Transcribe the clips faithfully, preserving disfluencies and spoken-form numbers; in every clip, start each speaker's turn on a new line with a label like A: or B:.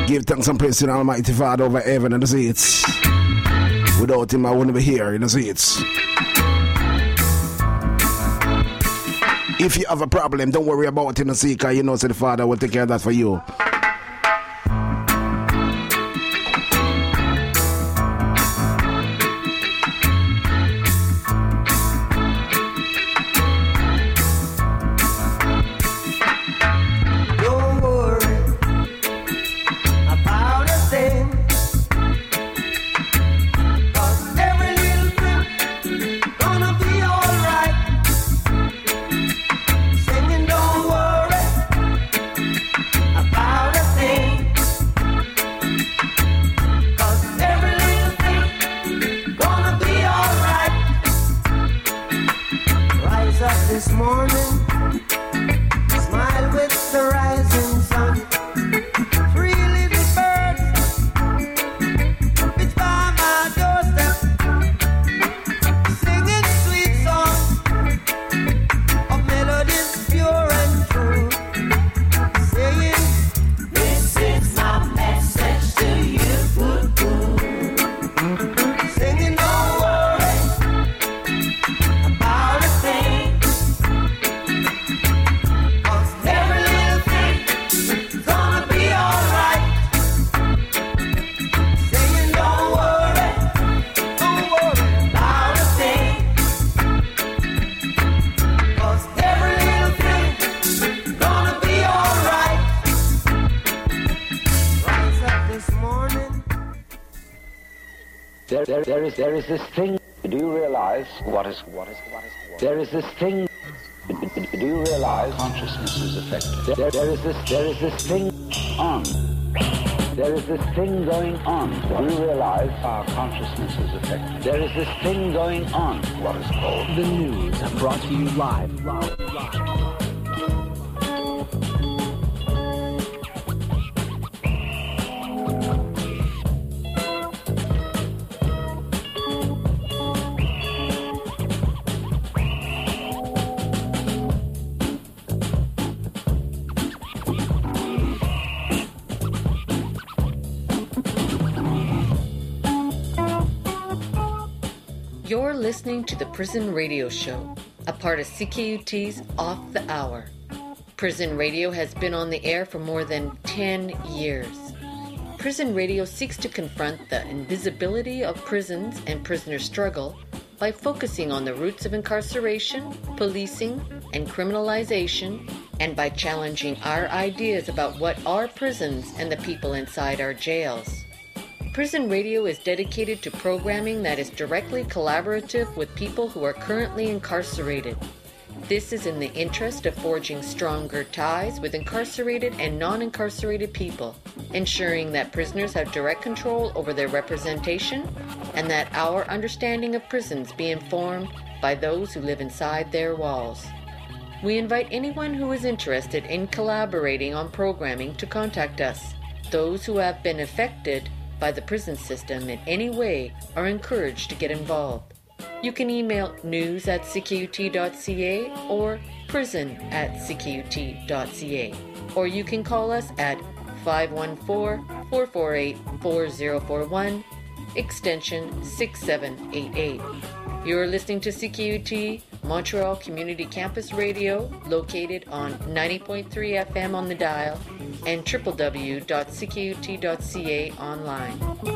A: Give thanks and praise to the Almighty Father over heaven and the seats. Without him, I wouldn't be here in the seats. If you have a problem, don't worry about it, no seeker. You know, so the Father will take care of that for you.
B: There, there is, there is this thing. Do you realize what is, what is, what is? What? There is this thing. Do you realize consciousness is affected? There, there is this, there is this thing on. There is this thing going on. Do you realize our consciousness is affected? There is this thing going on. What is called
C: the news, brought to you live. live, live.
D: You're listening to the Prison Radio Show, a part of C K U T's Off the Hour. Prison Radio has been on the air for more than ten years. Prison Radio seeks to confront the invisibility of prisons and prisoner struggle by focusing on the roots of incarceration, policing, and criminalization, and by challenging our ideas about what are prisons and the people inside our jails. Prison Radio is dedicated to programming that is directly collaborative with people who are currently incarcerated. This is in the interest of forging stronger ties with incarcerated and non-incarcerated people, ensuring that prisoners have direct control over their representation and that our understanding of prisons be informed by those who live inside their walls. We invite anyone who is interested in collaborating on programming to contact us. Those who have been affected by the prison system in any way are encouraged to get involved. You can email news at c k u t dot c a or prison at c k u t dot c a, or you can call us at five one four, four four eight, four zero four one, extension six seven eight eight. You're listening to C K U T Montreal Community Campus Radio, located on ninety point three F M on the dial and w w w dot c k u t dot c a online.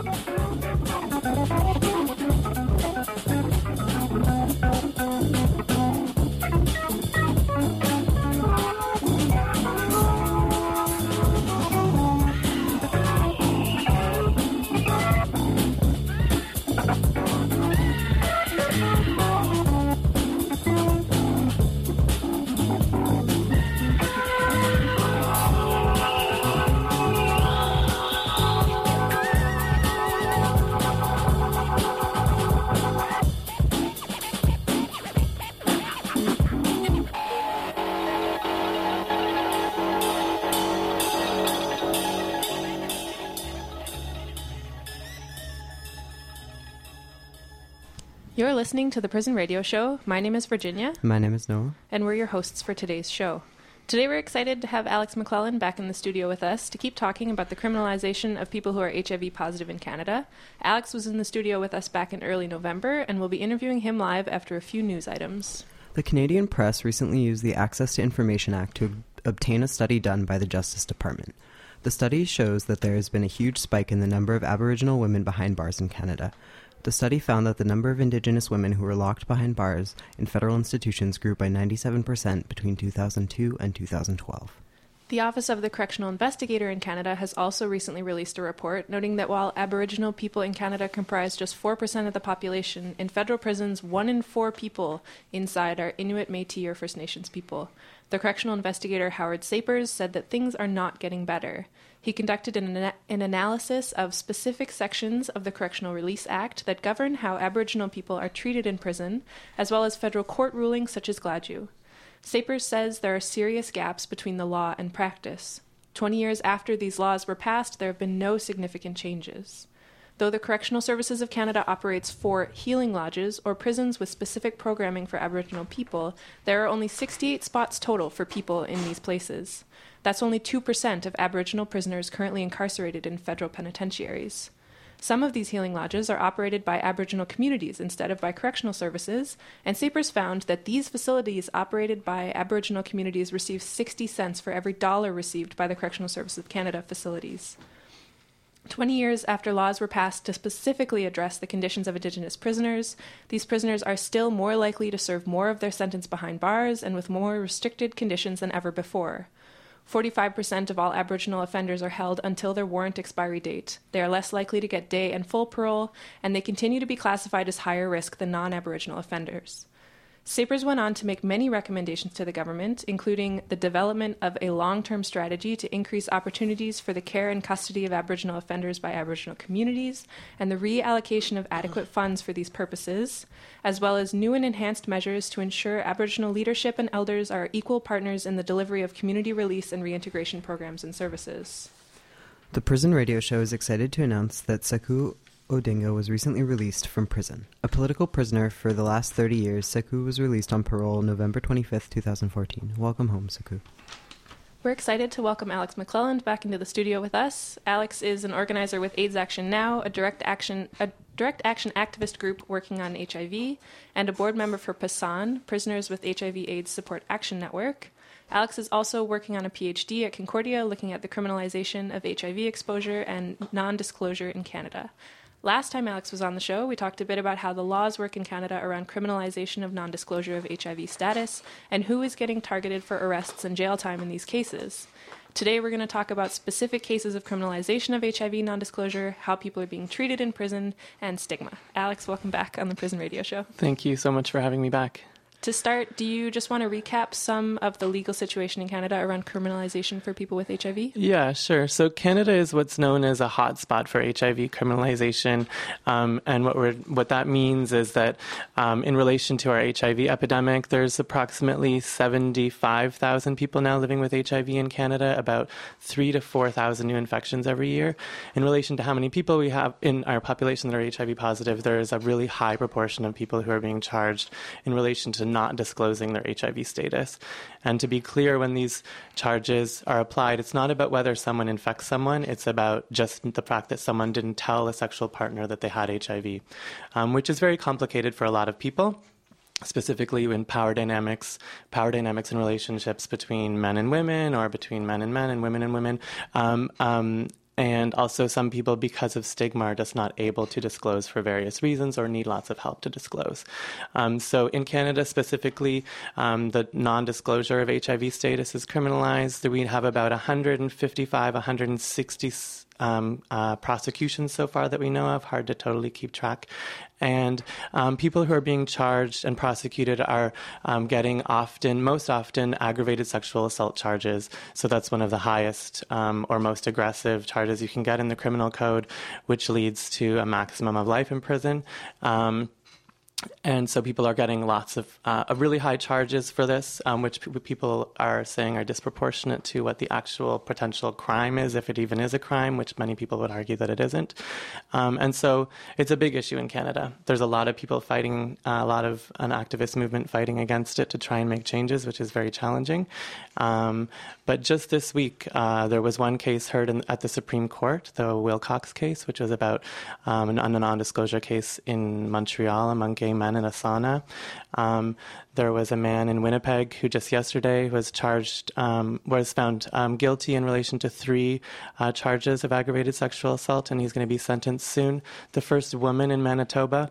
E: You're listening to the Prison Radio Show. My name is Virginia.
F: My name is Noah.
E: And we're your hosts for today's show. Today we're excited to have Alex McClelland back in the studio with us to keep talking about the criminalization of people who are H I V positive in Canada. Alex was in the studio with us back in early November, and we'll be interviewing him live after a few news items.
F: The Canadian Press recently used the Access to Information Act to ob- obtain a study done by the Justice Department. The study shows that there has been a huge spike in the number of Aboriginal women behind bars in Canada. The study found that the number of Indigenous women who were locked behind bars in federal institutions grew by ninety-seven percent between two thousand two and two thousand twelve.
E: The Office of the Correctional Investigator in Canada has also recently released a report noting that while Aboriginal people in Canada comprise just four percent of the population, in federal prisons, one in four people inside are Inuit, Métis, or First Nations people. The correctional investigator Howard Sapers said that things are not getting better. He conducted an, an analysis of specific sections of the Correctional Release Act that govern how Aboriginal people are treated in prison, as well as federal court rulings such as Gladue. Sapers says there are serious gaps between the law and practice. Twenty years after these laws were passed, there have been no significant changes. Though the Correctional Services of Canada operates four healing lodges, or prisons with specific programming for Aboriginal people, there are only sixty-eight spots total for people in these places. That's only two percent of Aboriginal prisoners currently incarcerated in federal penitentiaries. Some of these healing lodges are operated by Aboriginal communities instead of by correctional services, and Sapers found that these facilities operated by Aboriginal communities receive sixty cents for every dollar received by the Correctional Services of Canada facilities. Twenty years after laws were passed to specifically address the conditions of Indigenous prisoners, these prisoners are still more likely to serve more of their sentence behind bars and with more restricted conditions than ever before. forty-five percent of all Aboriginal offenders are held until their warrant expiry date. They are less likely to get day and full parole, and they continue to be classified as higher risk than non-Aboriginal offenders. Sapers went on to make many recommendations to the government, including the development of a long-term strategy to increase opportunities for the care and custody of Aboriginal offenders by Aboriginal communities, and the reallocation of adequate funds for these purposes, as well as new and enhanced measures to ensure Aboriginal leadership and elders are equal partners in the delivery of community release and reintegration programs and services.
F: The Prison Radio Show is excited to announce that Sekou Odinga was recently released from prison. A political prisoner for the last thirty years, Sekou was released on parole November twenty-fifth, twenty fourteen. Welcome home, Sekou.
E: We're excited to welcome Alex McClelland back into the studio with us. Alex is an organizer with AIDS Action Now, a direct action a direct action activist group working on H I V, and a board member for PASAN, Prisoners with H I V AIDS Support Action Network. Alex is also working on a P H D at Concordia looking at the criminalization of H I V exposure and non-disclosure in Canada. Last time Alex was on the show, we talked a bit about how the laws work in Canada around criminalization of non-disclosure of H I V status and who is getting targeted for arrests and jail time in these cases. Today we're going to talk about specific cases of criminalization of H I V non-disclosure, how people are being treated in prison, and stigma. Alex, welcome back on the Prison Radio Show.
G: Thank you so much for having me back.
E: To start, do you just want to recap some of the legal situation in Canada around criminalization for people with H I V?
G: Yeah, sure. So Canada is what's known as a hotspot for H I V criminalization. Um, and what we're, what that means is that um, in relation to our H I V epidemic, there's approximately seventy-five thousand people now living with H I V in Canada, about three to four thousand new infections every year. In relation to how many people we have in our population that are H I V positive, there is a really high proportion of people who are being charged in relation to not disclosing their H I V status. And to be clear, when these charges are applied, it's not about whether someone infects someone, it's about just the fact that someone didn't tell a sexual partner that they had H I V, um, which is very complicated for a lot of people, specifically in power dynamics, power dynamics in relationships between men and women, or between men and men and women and women. Um, um, And also some people, because of stigma, are just not able to disclose for various reasons or need lots of help to disclose. Um, so in Canada specifically, um, the non-disclosure of H I V status is criminalized. We have about one hundred fifty-five, one hundred sixty um, uh, prosecutions so far that we know of, hard to totally keep track. And um, people who are being charged and prosecuted are um, getting often, most often, aggravated sexual assault charges. So that's one of the highest um, or most aggressive charges you can get in the criminal code, which leads to a maximum of life in prison. Um, And so people are getting lots of, uh, of really high charges for this, um, which p- people are saying are disproportionate to what the actual potential crime is, if it even is a crime, which many people would argue that it isn't. Um, and so it's a big issue in Canada. There's a lot of people fighting, uh, a lot of an activist movement fighting against it to try and make changes, which is very challenging. Um, but just this week, uh, there was one case heard in, at the Supreme Court, the Wilcox case, which was about um, an, a non-disclosure case in Montreal among gay men in a sauna. Um, there was a man in Winnipeg who just yesterday was charged, um, was found um, guilty in relation to three uh, charges of aggravated sexual assault, and he's going to be sentenced soon. The first woman in Manitoba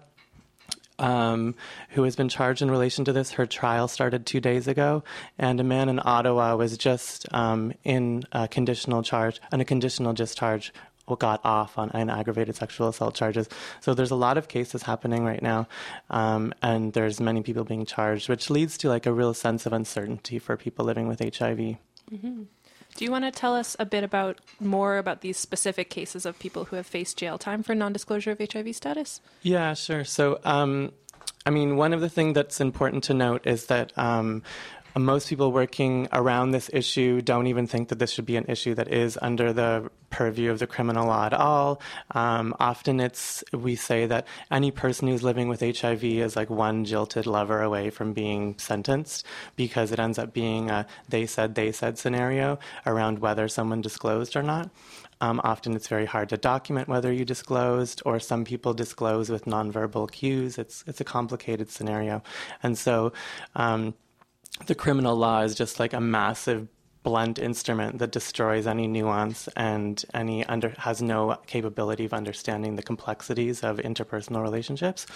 G: Um, who has been charged in relation to this. Her trial started two days ago, and a man in Ottawa was just um, in a conditional charge, and a conditional discharge got off on an aggravated sexual assault charges. So there's a lot of cases happening right now, um, and there's many people being charged, which leads to like a real sense of uncertainty for people living with H I V.
E: Mm-hmm. Do you want to tell us a bit about more about these specific cases of people who have faced jail time for non-disclosure of H I V status?
G: Yeah, sure. So, um, I mean, one of the things that's important to note is that um, most people working around this issue don't even think that this should be an issue that is under the purview of the criminal law at all. Um, often it's, we say that any person who's living with H I V is like one jilted lover away from being sentenced, because it ends up being a they said, they said scenario around whether someone disclosed or not. Um, often it's very hard to document whether you disclosed, or some people disclose with nonverbal cues. It's, it's a complicated scenario. And so, um, the criminal law is just like a massive blunt instrument that destroys any nuance and any under has no capability of understanding the complexities of interpersonal relationships.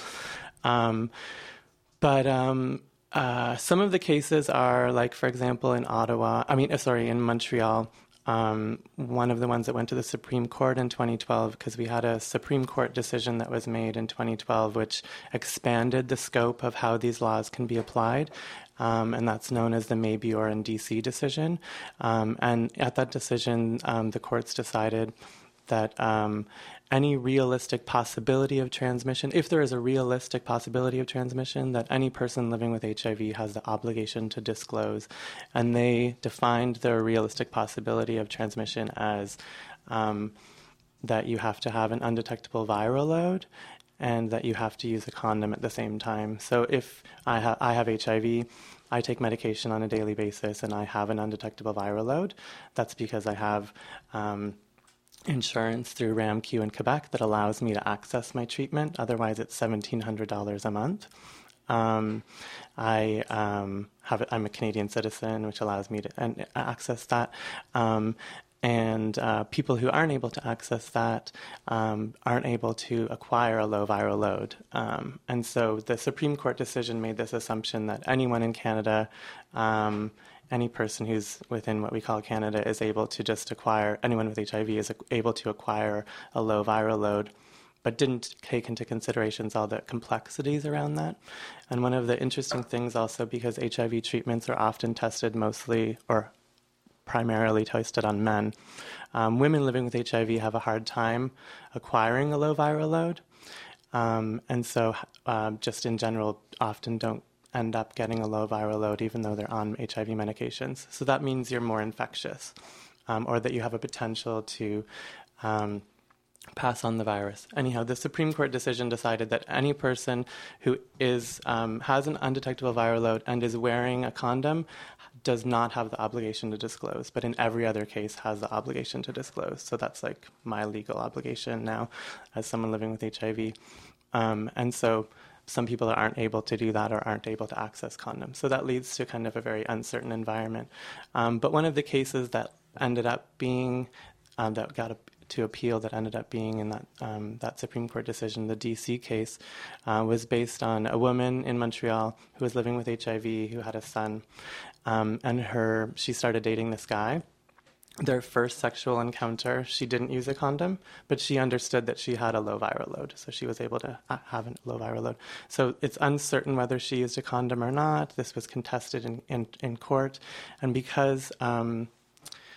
G: Um, but um, uh, some of the cases are like, for example, in Ottawa, I mean, uh, sorry, in Montreal, Um, one of the ones that went to the Supreme Court in twenty twelve, because we had a Supreme Court decision that was made in twenty twelve which expanded the scope of how these laws can be applied, um, and that's known as the Maybeor and D C decision. Um, and at that decision, um, the courts decided that um, any realistic possibility of transmission, if there is a realistic possibility of transmission, that any person living with H I V has the obligation to disclose. And they defined the realistic possibility of transmission as um, that you have to have an undetectable viral load and that you have to use a condom at the same time. So if I, ha- I have H I V, I take medication on a daily basis and I have an undetectable viral load, that's because I have Um, insurance through RAMQ in Quebec that allows me to access my treatment. Otherwise, it's seventeen hundred dollars a month. Um, I um, have I'm a Canadian citizen, which allows me to and, access that. Um, and uh, people who aren't able to access that um, aren't able to acquire a low viral load. Um, and so the Supreme Court decision made this assumption that anyone in Canada, um, any person who's within what we call Canada is able to just acquire, anyone with H I V is able to acquire a low viral load, but didn't take into considerations all the complexities around that. And one of the interesting things also, because H I V treatments are often tested mostly or primarily tested on men, um, women living with H I V have a hard time acquiring a low viral load. Um, and so uh, just in general often don't end up getting a low viral load even though they're on H I V medications. So that means you're more infectious, um, or that you have a potential to um, pass on the virus. Anyhow, the Supreme Court decision decided that any person who is um, has an undetectable viral load and is wearing a condom does not have the obligation to disclose, but in every other case has the obligation to disclose. So that's like my legal obligation now as someone living with H I V. Um, and so some people aren't able to do that or aren't able to access condoms. So that leads to kind of a very uncertain environment. Um, but one of the cases that ended up being, um, that got a, to appeal that ended up being in that um, that Supreme Court decision, the D C case, uh, was based on a woman in Montreal who was living with H I V, who had a son, um, and her she started dating this guy. Their first sexual encounter, she didn't use a condom, but she understood that she had a low viral load, so she was able to have a low viral load. So it's uncertain whether she used a condom or not. This was contested in, in, in court, and because um,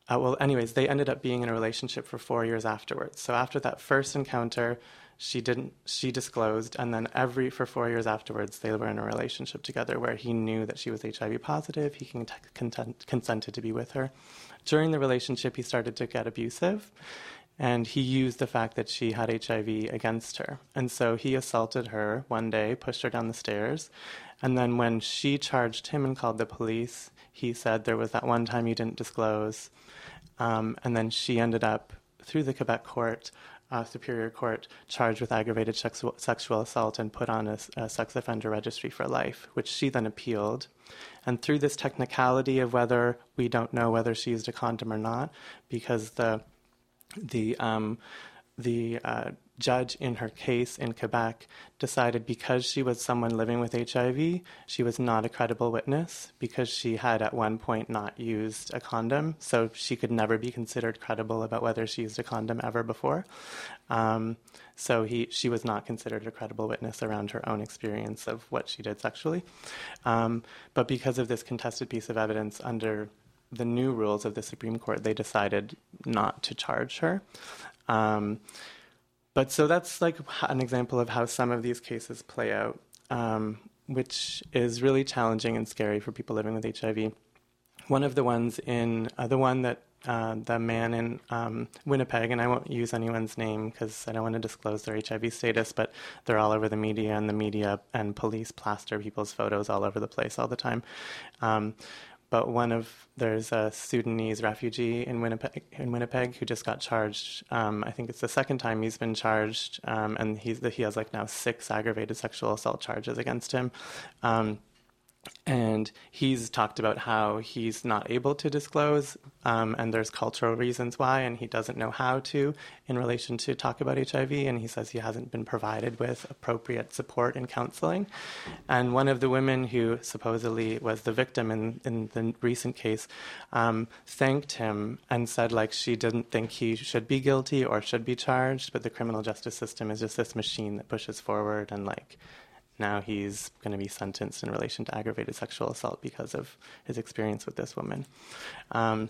G: uh, well, anyways, they ended up being in a relationship for four years afterwards. So after that first encounter, she didn't, she disclosed, and then every, for four years afterwards, they were in a relationship together where he knew that she was H I V positive. He con- content- consented to be with her. During the relationship, he started to get abusive, and he used the fact that she had H I V against her. And so he assaulted her one day, pushed her down the stairs, and then when she charged him and called the police, he said there was that one time you didn't disclose, um, and then she ended up, through the Quebec court, Uh, Superior Court, charged with aggravated sexual, sexual assault and put on a, a sex offender registry for life, which she then appealed. And through this technicality of whether we don't know whether she used a condom or not, because the the um, the uh, judge in her case in Quebec decided because she was someone living with H I V, she was not a credible witness because she had at one point not used a condom, so she could never be considered credible about whether she used a condom ever before. Um, so he, she was not considered a credible witness around her own experience of what she did sexually. Um, but because of this contested piece of evidence under the new rules of the Supreme Court, they decided not to charge her. Um, But so that's like an example of how some of these cases play out, um, which is really challenging and scary for people living with H I V. One of the ones in, uh, the one that uh, the man in um, Winnipeg, and I won't use anyone's name because I don't want to disclose their H I V status, but they're all over the media, and the media and police plaster people's photos all over the place all the time. Um, But one of, there's a Sudanese refugee in Winnipeg, in Winnipeg who just got charged. Um, I think it's the second time he's been charged, um, and he's he has like now six aggravated sexual assault charges against him. Um, and he's talked about how he's not able to disclose, um, and there's cultural reasons why, and he doesn't know how to in relation to talk about H I V, and he says he hasn't been provided with appropriate support and counseling. And one of the women who supposedly was the victim in, in the recent case um, thanked him and said like she didn't think he should be guilty or should be charged, but the criminal justice system is just this machine that pushes forward, and like now he's going to be sentenced in relation to aggravated sexual assault because of his experience with this woman. Um,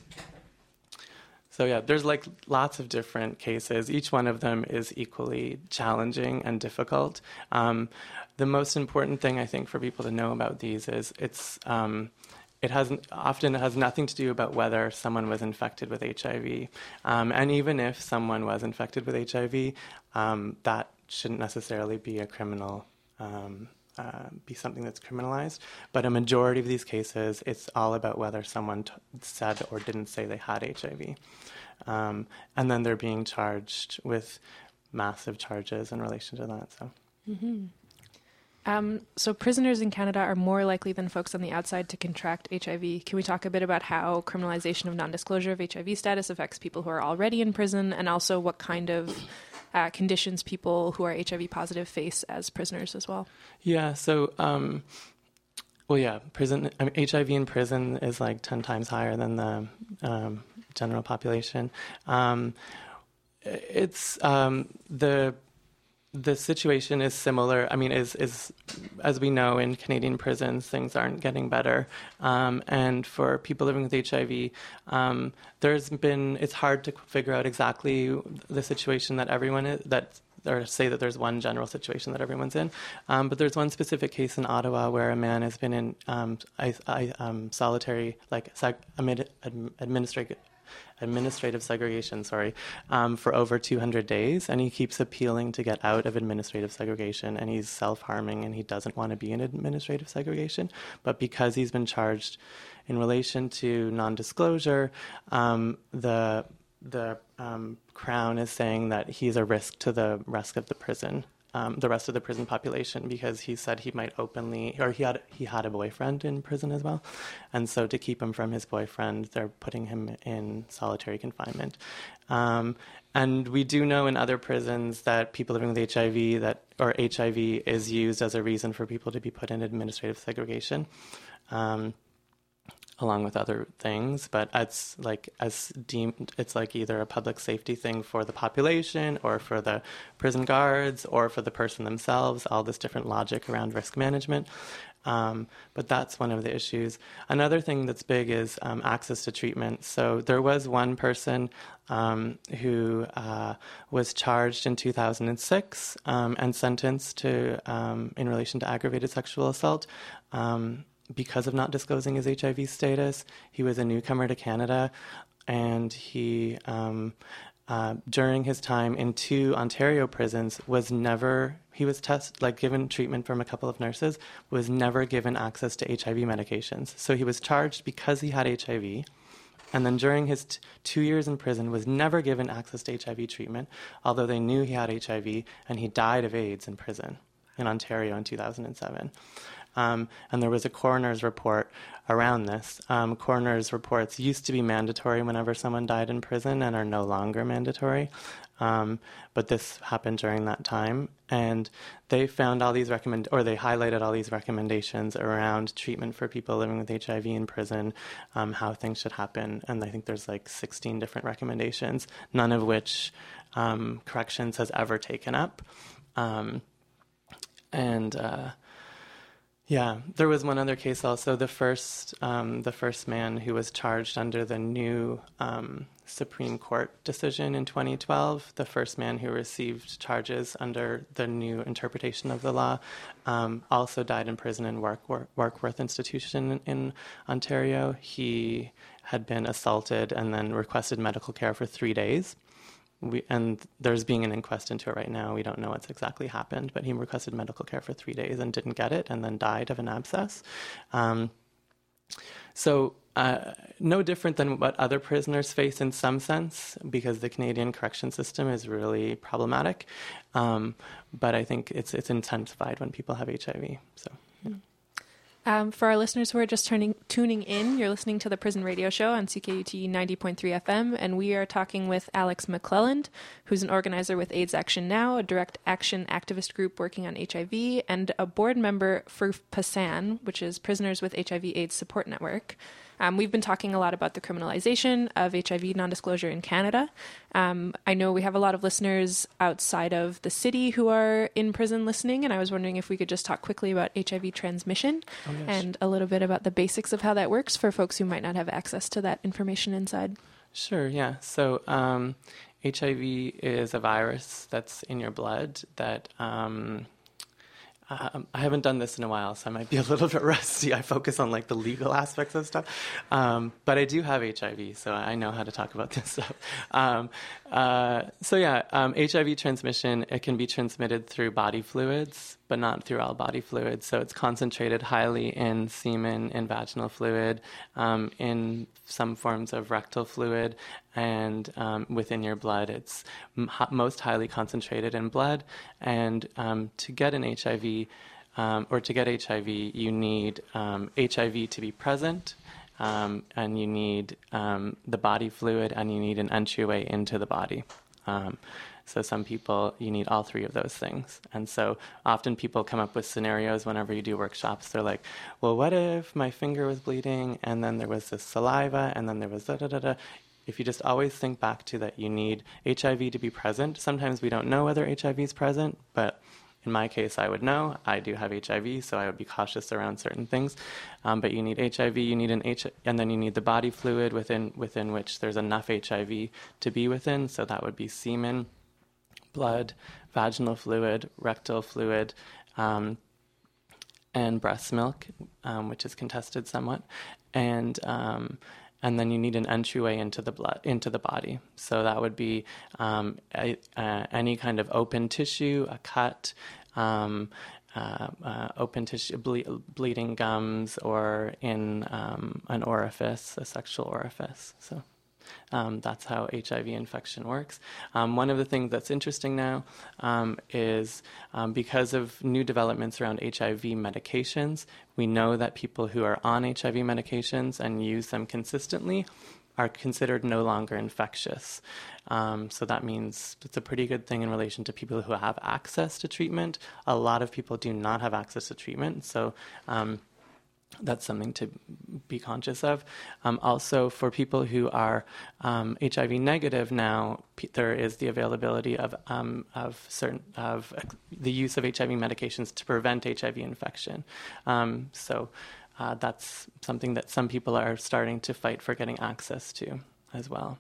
G: so yeah, there's like lots of different cases. Each one of them is equally challenging and difficult. Um, the most important thing I think for people to know about these is it's um, it has often has nothing to do about whether someone was infected with H I V, um, and even if someone was infected with H I V, um, that shouldn't necessarily be a criminal. Um, uh, be something that's criminalized. But a majority of these cases, it's all about whether someone t- said or didn't say they had H I V. Um, and then they're being charged with massive charges in relation to that. So.
E: Mm-hmm. Um, so prisoners in Canada are more likely than folks on the outside to contract H I V. Can we talk a bit about how criminalization of non-disclosure of H I V status affects people who are already in prison, and also what kind of Uh, conditions people who are H I V positive face as prisoners as well?
G: Yeah, so, um, well, yeah, prison. I mean, H I V in prison is like ten times higher than the um, general population. Um, it's um, the the situation is similar. I mean, is is as we know in Canadian prisons, things aren't getting better. Um, and for people living with H I V, um, there's been. It's hard to figure out exactly the situation that everyone is. That or say that there's one general situation that everyone's in. Um, but there's one specific case in Ottawa where a man has been in um, I, I, um, solitary, like seg- amid, ad, administrative. administrative segregation, sorry, um, for over two hundred days, and he keeps appealing to get out of administrative segregation, and he's self-harming, and he doesn't want to be in administrative segregation, but because he's been charged in relation to non-disclosure, um, the the um, Crown is saying that he's a risk to the rest of the prison. Um, the rest of the prison population, because he said he might openly, or he had he had a boyfriend in prison as well, and so to keep him from his boyfriend, they're putting him in solitary confinement. Um, and we do know in other prisons that people living with H I V, that or H I V is used as a reason for people to be put in administrative segregation. Um, along with other things, but it's like as deemed, it's like either a public safety thing for the population or for the prison guards or for the person themselves, all this different logic around risk management. Um, but that's one of the issues. Another thing that's big is um, access to treatment. So there was one person um, who uh, was charged in two thousand six um, and sentenced to um, in relation to aggravated sexual assault um, because of not disclosing his H I V status. He was a newcomer to Canada, and he um, Uh, during his time in two Ontario prisons, was never, he was test, like given treatment from a couple of nurses, was never given access to H I V medications. So he was charged because he had H I V, and then during his t- two years in prison was never given access to H I V treatment, although they knew he had H I V, and he died of AIDS in prison in Ontario in two thousand seven. Um, and there was a coroner's report around this. Um, coroner's reports used to be mandatory whenever someone died in prison and are no longer mandatory. Um, but this happened during that time. And they found all these recommend, or they highlighted all these recommendations around treatment for people living with H I V in prison, um, how things should happen. And I think there's like sixteen different recommendations, none of which um, corrections has ever taken up. Um, and, uh, Yeah, there was one other case also. The first, um, the first man who was charged under the new um, Supreme Court decision in twenty twelve, the first man who received charges under the new interpretation of the law, um, also died in prison in Wark- Warkworth Institution in, in Ontario. He had been assaulted and then requested medical care for three days. We, and there's being an inquest into it right now. We don't know what's exactly happened, but he requested medical care for three days and didn't get it, and then died of an abscess. Um, so uh, no different than what other prisoners face in some sense, because the Canadian correction system is really problematic. Um, but I think it's it's intensified when people have H I V. So. Yeah.
E: Um, for our listeners who are just turning, tuning in, you're listening to the Prison Radio Show on C K U T ninety point three F M, and we are talking with Alex McClelland, who's an organizer with AIDS Action Now, a direct action activist group working on H I V, and a board member for PASAN, which is Prisoners with H I V AIDS Support Network. Um, we've been talking a lot about the criminalization of H I V non-disclosure in Canada. Um, I know we have a lot of listeners outside of the city who are in prison listening, and I was wondering if we could just talk quickly about H I V transmission oh, yes. and a little bit about the basics of how that works for folks who might not have access to that information inside.
G: Sure, yeah. So um, H I V is a virus that's in your blood that... Um, Um, I haven't done this in a while, so I might be a little bit rusty. I focus on like the legal aspects of stuff. Um, but I do have H I V, so I know how to talk about this stuff. Um, uh, so yeah, um, H I V transmission, it can be transmitted through body fluids, but not through all body fluids. So it's concentrated highly in semen, in vaginal fluid, um, in some forms of rectal fluid, and um, within your blood. It's m- most highly concentrated in blood. And um, to get an H I V, um, or to get H I V, you need um, H I V to be present, um, and you need um, the body fluid, and you need an entryway into the body. Um, So some people, you need all three of those things. And so often people come up with scenarios whenever you do workshops. They're like, well, what if my finger was bleeding and then there was this saliva and then there was da-da-da-da. If you just always think back to that, you need H I V to be present. Sometimes we don't know whether H I V is present, but in my case, I would know. I do have H I V, so I would be cautious around certain things. Um, but you need H I V, you need an H, and then you need the body fluid within within which there's enough H I V to be within. So that would be semen, blood, vaginal fluid, rectal fluid, um, and breast milk, um, which is contested somewhat, and um, and then you need an entryway into the blood, into the body. So that would be um, a, a, any kind of open tissue, a cut, um, uh, uh, open tissue, ble- bleeding gums, or in um, an orifice, a sexual orifice. So. Um, that's how H I V infection works. Um, one of the things that's interesting now um, is um, because of new developments around H I V medications, we know that people who are on H I V medications and use them consistently are considered no longer infectious. Um, so that means it's a pretty good thing in relation to people who have access to treatment. A lot of people do not have access to treatment. So um, that's something to be conscious of. Um, also, for people who are um, H I V negative now, p- there is the availability of um, of certain of uh, the use of H I V medications to prevent H I V infection. Um, so uh, that's something that some people are starting to fight for getting access to as well.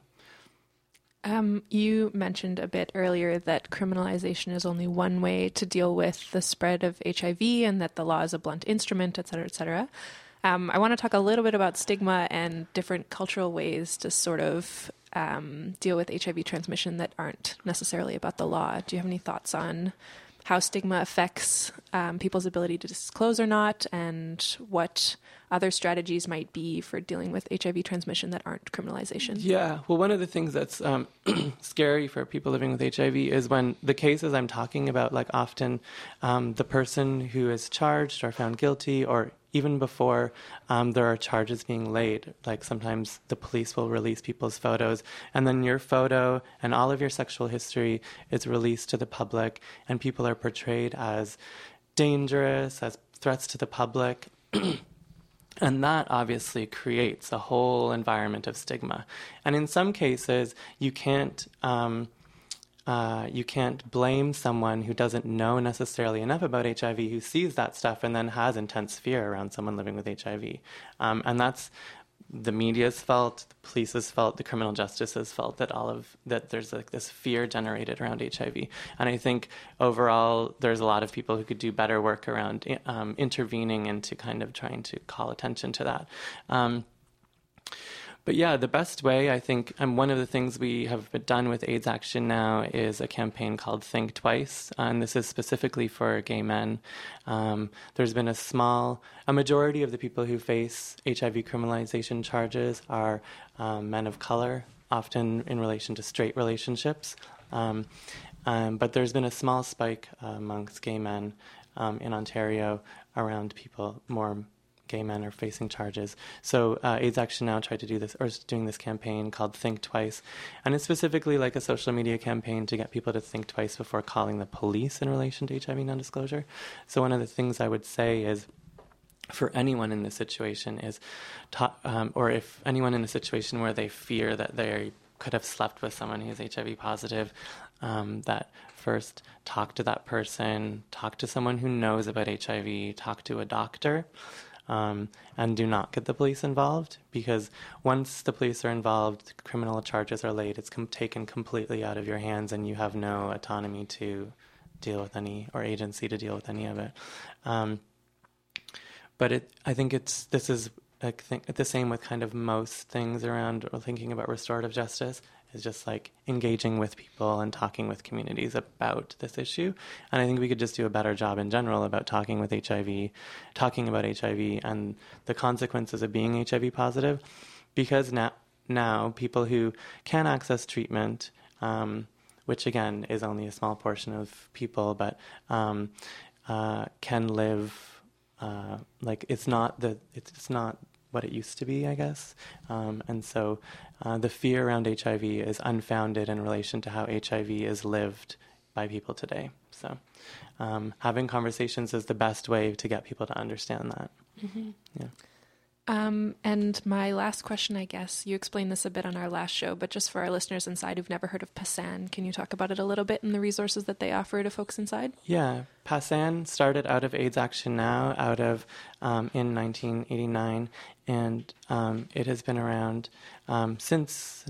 E: Um, you mentioned a bit earlier that criminalization is only one way to deal with the spread of H I V and that the law is a blunt instrument, et cetera, et cetera. Um, I want to talk a little bit about stigma and different cultural ways to sort of um, deal with H I V transmission that aren't necessarily about the law. Do you have any thoughts on how stigma affects um, people's ability to disclose or not, and what other strategies might be for dealing with H I V transmission that aren't criminalization?
G: Yeah, well, one of the things that's um, scary for people living with H I V is when the cases I'm talking about, like often um, the person who is charged or found guilty, or even before um, there are charges being laid, like sometimes the police will release people's photos, and then your photo and all of your sexual history is released to the public, and people are portrayed as dangerous, as threats to the public. And that obviously creates a whole environment of stigma. And in some cases, you can't um, uh, you can't blame someone who doesn't know necessarily enough about H I V, who sees that stuff and then has intense fear around someone living with H I V. Um, and that's the media's fault, the police's fault, the criminal justice's fault, that all of that there's like this fear generated around H I V. And I think overall there's a lot of people who could do better work around um, intervening into kind of trying to call attention to that. Um, But yeah, the best way, I think, and one of the things we have done with AIDS Action Now is a campaign called Think Twice, and this is specifically for gay men. Um, there's been a small, a majority of the people who face H I V criminalization charges are um, men of color, often in relation to straight relationships. Um, um, but there's been a small spike uh, amongst gay men um, in Ontario around people more gay men are facing charges. So uh, AIDS Action Now tried to do this, or is doing this campaign called Think Twice. And it's specifically like a social media campaign to get people to think twice before calling the police in relation to H I V non-disclosure. So one of the things I would say is, for anyone in this situation is, ta- um, or if anyone in a situation where they fear that they could have slept with someone who's H I V positive, um, that first talk to that person, talk to someone who knows about H I V, talk to a doctor. Um, and do not get the police involved, because once the police are involved, criminal charges are laid, it's com- taken completely out of your hands, and you have no autonomy to deal with any, or agency to deal with any of it. Um, but it, I think it's this is I think the same with kind of most things around or thinking about restorative justice. Is just like engaging with people and talking with communities about this issue. And I think we could just do a better job in general about talking with H I V, talking about H I V and the consequences of being H I V positive. Because now, now people who can access treatment, um, which again is only a small portion of people, but um, uh, can live, uh, like it's not the, it's not what it used to be, I guess. Um, and so uh, the fear around H I V is unfounded in relation to how H I V is lived by people today. So um, having conversations is the best way to get people to understand that. Mm-hmm. Yeah.
E: Um, and my last question, I guess, you explained this a bit on our last show, but just for our listeners inside who've never heard of PASAN, can you talk about it a little bit and the resources that they offer to folks inside?
G: Yeah, PASAN started out of AIDS Action Now, out of um, in nineteen eighty-nine, and um, it has been around um, since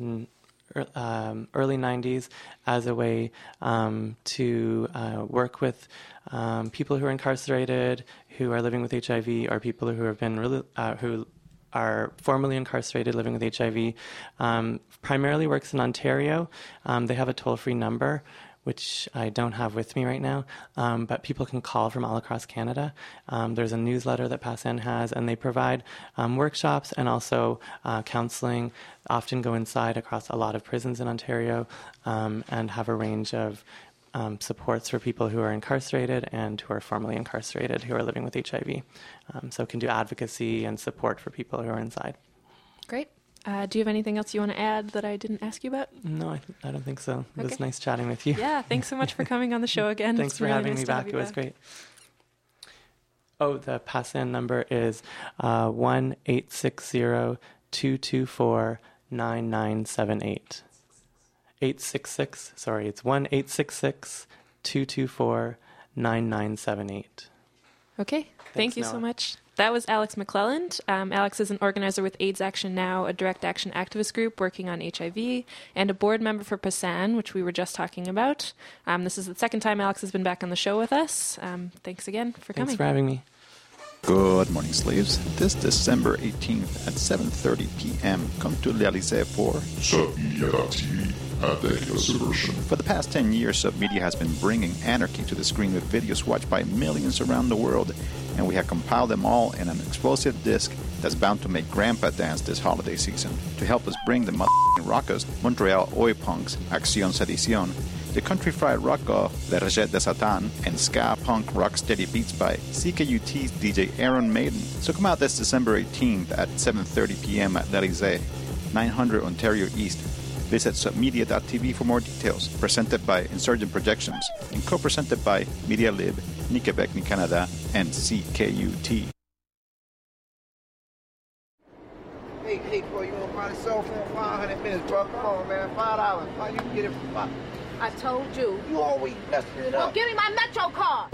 G: um, early nineties as a way um, to uh, work with um, people who are incarcerated, who are living with H I V, or people who have been really, uh, who are formerly incarcerated living with H I V. Um, primarily works in Ontario. Um, they have a toll-free number, which I don't have with me right now, um, but people can call from all across Canada. Um, there's a newsletter that PASAN has, and they provide um, workshops and also uh, counseling, often go inside across a lot of prisons in Ontario, um, and have a range of um, supports for people who are incarcerated and who are formerly incarcerated who are living with H I V. Um, so can do advocacy and support for people who are inside.
E: Great. Uh, do you have anything else you want to add that I didn't ask you about?
G: No, I, th- I don't think so. It
E: Okay.
G: was nice chatting with you.
E: Yeah, thanks so much for coming on the show again.
G: Thanks
E: It's
G: for
E: really
G: having
E: nice
G: me
E: to have
G: back.
E: you
G: It was great. Oh, the pass-in number is uh, one eight six zero, two two four, nine nine seven eight. eight six six, sorry, it's one eight six six, two two four, nine nine seven eight.
E: Okay,
G: Thanks,
E: thank you
G: Noah.
E: so much. That was Alex McClelland. Um, Alex is an organizer with AIDS Action Now, a direct action activist group working on H I V, and a board member for PASAN, which we were just talking about. Um, this is the second time Alex has been back on the show with us. Um, thanks again for coming.
G: Thanks for having me.
H: Good morning, slaves. This December eighteenth at seven thirty p.m. come to l'Elysée for
I: Submedia.tv, avec la subversion.
H: For the past ten years, Submedia has been bringing anarchy to the screen with videos watched by millions around the world, and we have compiled them all in an explosive disc that's bound to make Grandpa dance this holiday season. To help us bring the motherfucking rockers, Montreal Oi Punks, Acción Sedición, the country fried rock of Le Rejet de Satan, and ska punk rock steady beats by C K U T's D J Aaron Maiden. So come out this December eighteenth at seven thirty p.m. at l'Elysée, nine hundred Ontario East. Visit submedia dot t v for more details. Presented by Insurgent Projections and co-presented by Media Lib, Ni Quebec Ni Canada, and C K U T.
J: Hey, hey, boy, you want to buy the cell phone five hundred minutes, bro? Come on, man, five dollars. How you can get it for five?
K: I told you.
J: You always messing it
K: Well,
J: up.
K: give me my Metro card.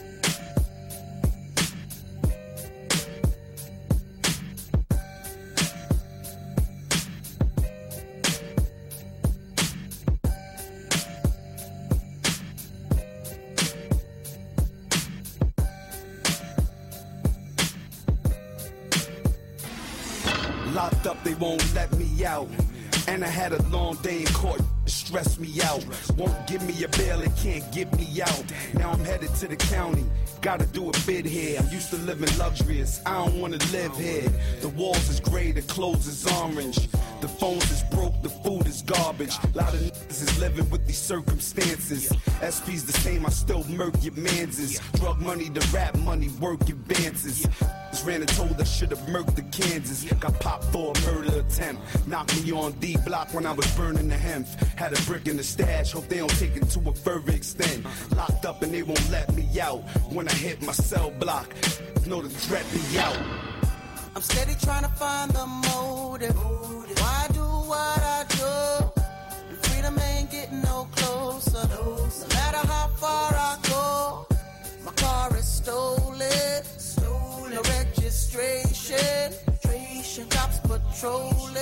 L: Locked up, they won't let me out. And I had a long day in court, stressed me out. Won't give me a bail, it can't get me out. Now I'm headed to the county, gotta do a bid here. I'm used to living luxurious, I don't wanna live here. The walls is gray, the clothes is orange. The phones is broke, the food is garbage. A lot of niggas is living with these circumstances. S P's the same, I still murk your manses. Drug money, the rap money, work advances. Just ran and told I should've murked the Kansas. Got popped for a murder attempt. Knocked me on D block when I was burning the hemp. Had a brick in the stash, hope they don't take it to a further extent. Locked up and they won't let me out. When I hit my cell block, know the threat be out.
M: I'm steady trying to find the motive. Why do what I do? And freedom ain't getting no closer. No matter how far I go, my car is stolen. No registration. Cops patrolling.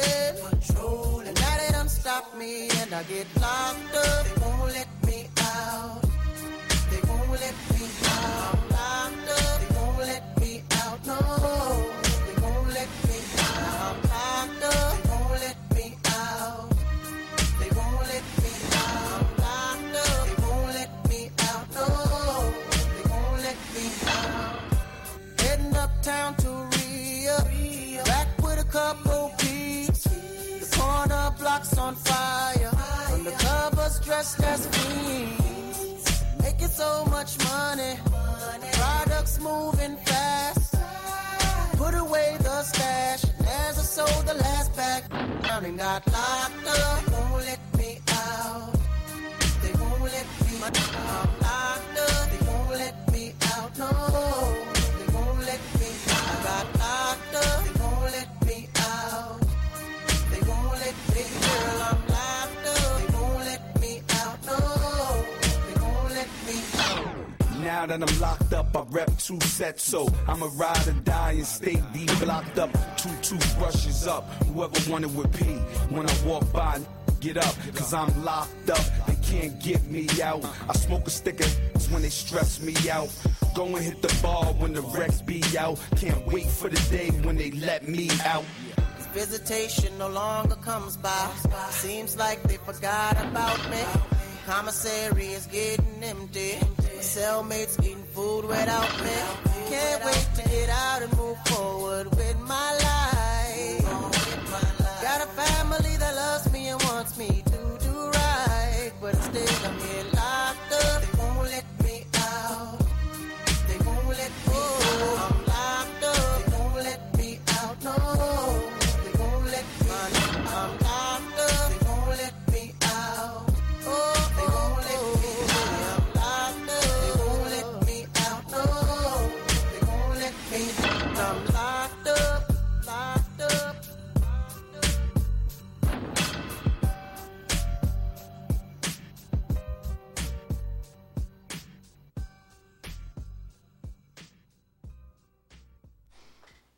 M: And now they done stop me and I get locked up. They won't let me out. They won't let me out. Locked up. They won't let me out. No. They won't let me out. Locked up. They won't let me out. They won't let me out. Locked up. They won't let me out. No. They won't let me out. Heading uptown to Rio. Back with a couple peeps. The corner blocks on fire. Undercovers dressed as fiends. Making so much money. Products moving fast. Put away the stash. As I sold the last pack, down and got locked up. They won't let me out. They won't let me out. Locked up. They won't let me out. No. They won't let me out. I got locked up. They won't let me out. They won't let me. Girl, I'm locked up. They won't let me out. No. They won't let me out.
L: Now that I'm locked up, I rep two sets, so I'ma ride or die and stay deep blocked up. Two toothbrushes up, whoever wanted with P. When I walk by, get up, cause I'm locked up. They can't get me out. I smoke a stick of when they stress me out. Go and hit the bar when the Rex be out. Can't wait for the day when they let me out.
M: Visitation no longer comes by. Seems like they forgot about me. Commissary is getting empty. My cellmates eating food without me. Can't wait to get out and move forward with my life. Got a family that loves me and wants me to do right, but instead I'm here locked up. They won't let me out. They won't let me out. I'm locked up. They won't let me out. No. They won't let me out. I'm locked up. They won't let me out. Oh, they won't let me out. I'm locked up. They won't let me out. No. They won't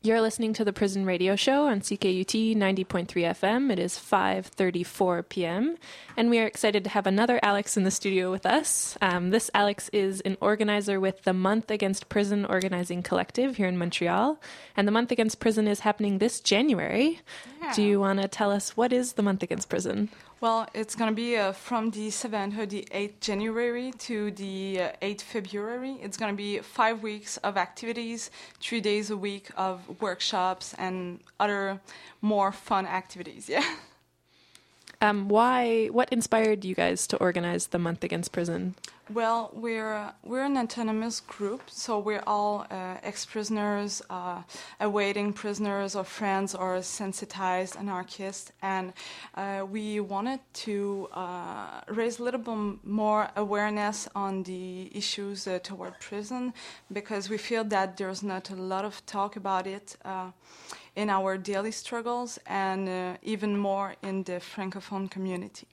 E: You're listening to the Prison Radio Show on C K U T ninety point three F M. It is five thirty-four p.m. and we are excited to have another Alex in the studio with us. Um, this Alex is an organizer with the Month Against Prison Organizing Collective here in Montreal, and the Month Against Prison is happening this January.
N: Yeah.
E: Do you want to tell us what is the Month Against Prison?
N: Well, it's going to be uh, from the seventh or the eighth January to the uh, eighth February. It's going to be five weeks of activities, three days a week of workshops and other more fun activities. Yeah.
E: Um, why? What inspired you guys to organize the Month Against Prison?
N: Well, we're uh, we're an autonomous group, so we're all uh, ex-prisoners, uh, awaiting prisoners, or friends, or sensitized anarchists, and uh, we wanted to uh, raise a little bit more awareness on the issues uh, toward prison, because we feel that there's not a lot of talk about it uh, in our daily struggles, and uh, even more in the Francophone community.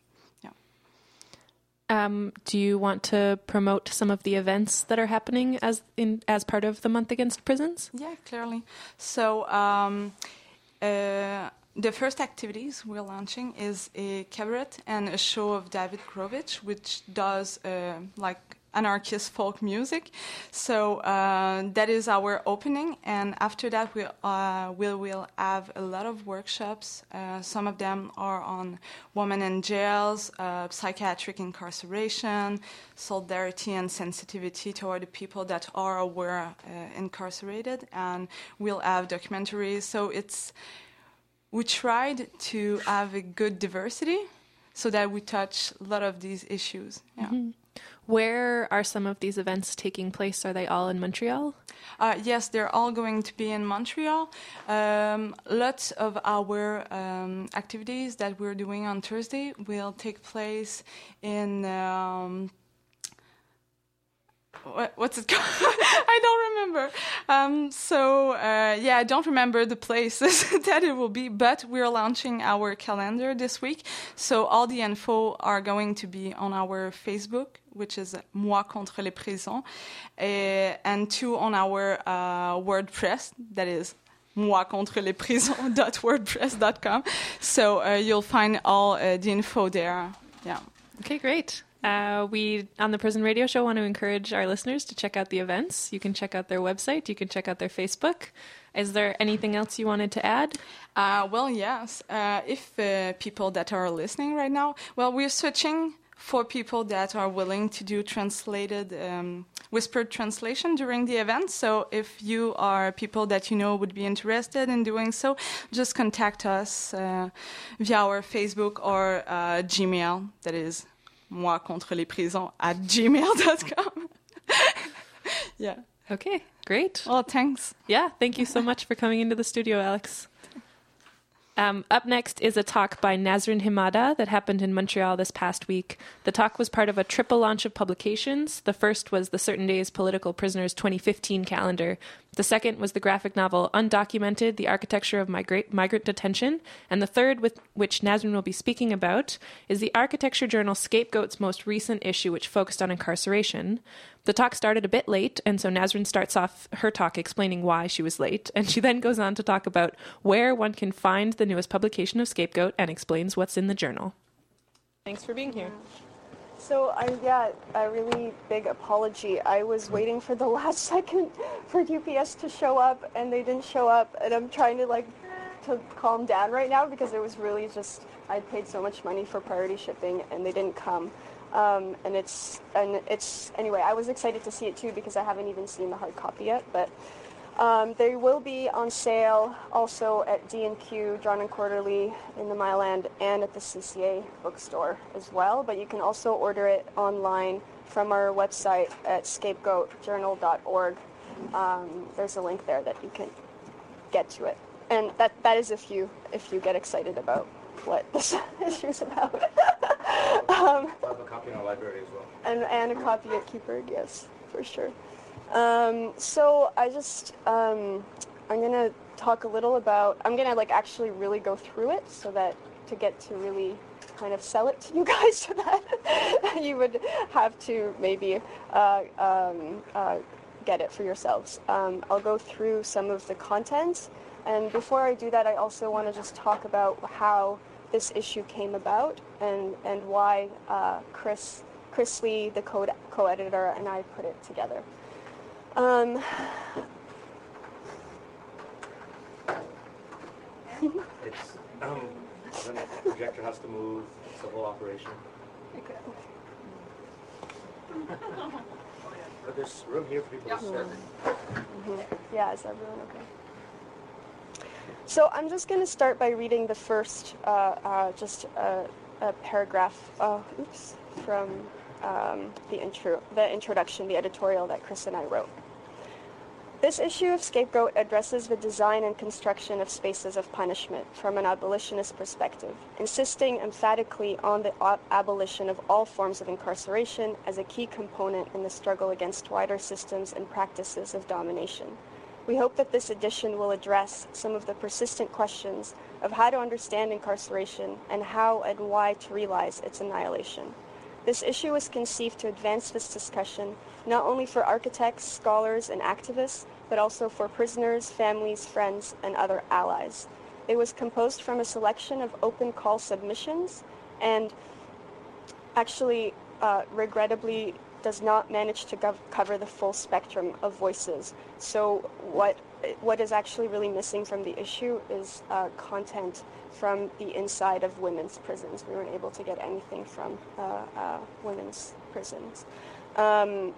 E: Um, do you want to promote some of the events that are happening as in as part of the Month Against Prisons?
N: Yeah, clearly. So um, uh, the first activities we're launching is a cabaret and a show of David Grovich, which does uh, like anarchist folk music. So uh, that is our opening, and after that we uh, we will have a lot of workshops. Uh, some of them are on women in jails, uh, psychiatric incarceration, solidarity and sensitivity toward the people that are or were uh, incarcerated, and we'll have documentaries. So it's we tried to have a good diversity so that we touch a lot of these issues. Yeah.
E: Mm-hmm. Where are some of these events taking place? Are they all in Montreal?
N: Uh, yes, they're all going to be in Montreal. Um, lots of our um, activities that we're doing on Thursday will take place in... Um, what, what's it called? I don't remember. Um, so, uh, yeah, I don't remember the places that it will be, but we're launching our calendar this week. So all the info are going to be on our Facebook, which is Moi contre les prisons, uh, and two on our uh, WordPress, that is moi contre les prisons dot wordpress dot com. So uh, you'll find all uh, the info there. Yeah.
E: Okay, great. Uh, we, on the Prison Radio Show, want to encourage our listeners to check out the events. You can check out their website. You can check out their Facebook. Is there anything else you wanted to add?
N: Uh, well, yes. Uh, if uh, people that are listening right now, well, we're searching for people that are willing to do translated, um, whispered translation during the event. So if you are people that you know would be interested in doing so, just contact us uh, via our Facebook or uh, Gmail, that is moi contre les prisons at gmail dot com. Yeah.
E: Okay, great.
N: Well, thanks.
E: Yeah, thank you so much for coming into the studio, Alex. Um, up next is a talk by Nazrin Himada that happened in Montreal this past week. The talk was part of a triple launch of publications. The first was the Certain Days Political Prisoners twenty fifteen calendar. The second was the graphic novel Undocumented, The Architecture of Migra- Migrant Detention. And the third, with which Nazrin will be speaking about, is the architecture journal Scapegoat's most recent issue, which focused on incarceration. The talk started a bit late, and so Nazrin starts off her talk explaining why she was late, and she then goes on to talk about where one can find the newest publication of Scapegoat and explains what's in the journal. Thanks for being here.
O: So, I, yeah, a really big apology. I was waiting for the last second for U P S to show up, and they didn't show up, and I'm trying to, like, to calm down right now because it was really just, I'd paid so much money for priority shipping, and they didn't come. Um, and it's, and it's, anyway, I was excited to see it too because I haven't even seen the hard copy yet, but um, they will be on sale also at D and Q, Drawn and Quarterly in the Miland, and at the C C A bookstore as well, but you can also order it online from our website at scapegoat journal dot org. Um, there's a link there that you can get to it. And that, that is if you, if you get excited about what this issue is about. um,
P: we'll have a copy in our library as well.
O: And, and a copy at Keeper, yes, for sure. Um, so I just, um, I'm going to talk a little about, I'm going to like actually really go through it so that to get to really kind of sell it to you guys so that you would have to maybe uh, um, uh, get it for yourselves. Um, I'll go through some of the content, and before I do that, I also want to just talk about how this issue came about and, and why uh, Chris, Chris Lee, the co- co-editor, and I put it together. Um,
P: It's, um, when the projector has to move, it's the whole operation.
O: Okay.
P: But there's room here for people to sit.
O: Mm-hmm. Yeah, is everyone okay? So I'm just going to start by reading the first, uh, uh, just a, a paragraph, uh, oops, from um, the intro, the introduction, the editorial that Chris and I wrote. This issue of Scapegoat addresses the design and construction of spaces of punishment from an abolitionist perspective, insisting emphatically on the ab- abolition of all forms of incarceration as a key component in the struggle against wider systems and practices of domination. We hope that this edition will address some of the persistent questions of how to understand incarceration and how and why to realize its annihilation. This issue was conceived to advance this discussion not only for architects, scholars, and activists, but also for prisoners, families, friends, and other allies. It was composed from a selection of open call submissions and actually, uh, regrettably, does not manage to gov- cover the full spectrum of voices. So what what is actually really missing from the issue is uh, content from the inside of women's prisons. We weren't able to get anything from uh, uh, women's prisons. Um,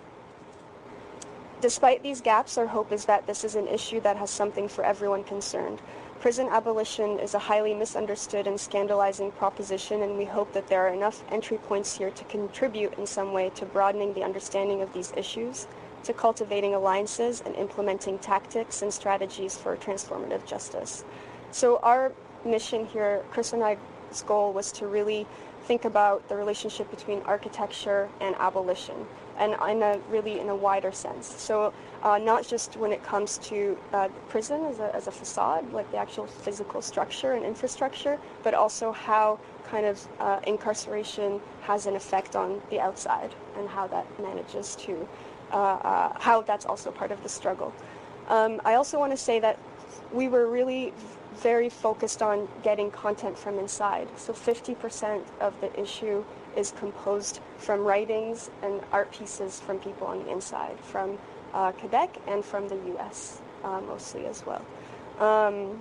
O: despite these gaps, our hope is that this is an issue that has something for everyone concerned. Prison abolition is a highly misunderstood and scandalizing proposition, and we hope that there are enough entry points here to contribute in some way to broadening the understanding of these issues, to cultivating alliances and implementing tactics and strategies for transformative justice. So our mission here, Chris and I's goal, was to really think about the relationship between architecture and abolition, and in a really in a wider sense. So uh, not just when it comes to uh, prison as a, as a facade, like the actual physical structure and infrastructure, but also how kind of uh, incarceration has an effect on the outside and how that manages to, uh, uh, how that's also part of the struggle. Um, I also want to say that we were really very focused on getting content from inside. So fifty percent of the issue is composed from writings and art pieces from people on the inside, from uh, Quebec and from the U S uh, mostly as well. Um,